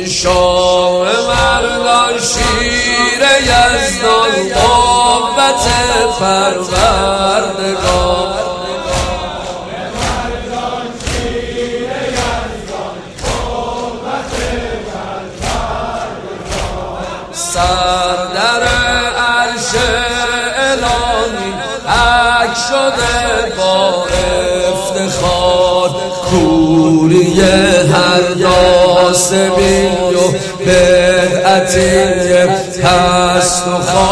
شاه مردان شیر یزدان قوت پروردگار سر در عرش الهی حک شده با افتخار کوری هر ناسبی و بدعتی هست و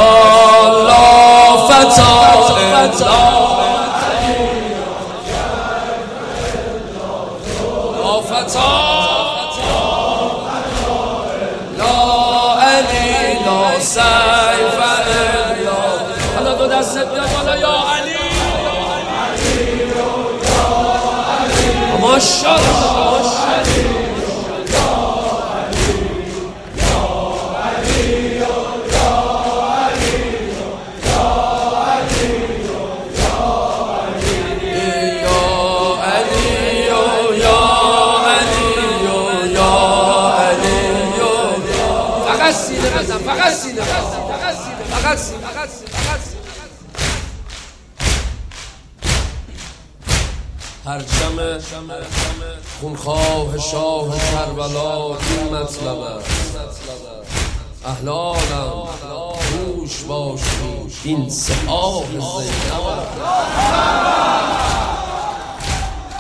خلافتا سیف الا حالا دو دست بیا بالا یا علی ماشاءالله فقط سینه پرچم خونخواه شاه کربلا این مطلب است اهل عالم گوش باشید این سپاه زینب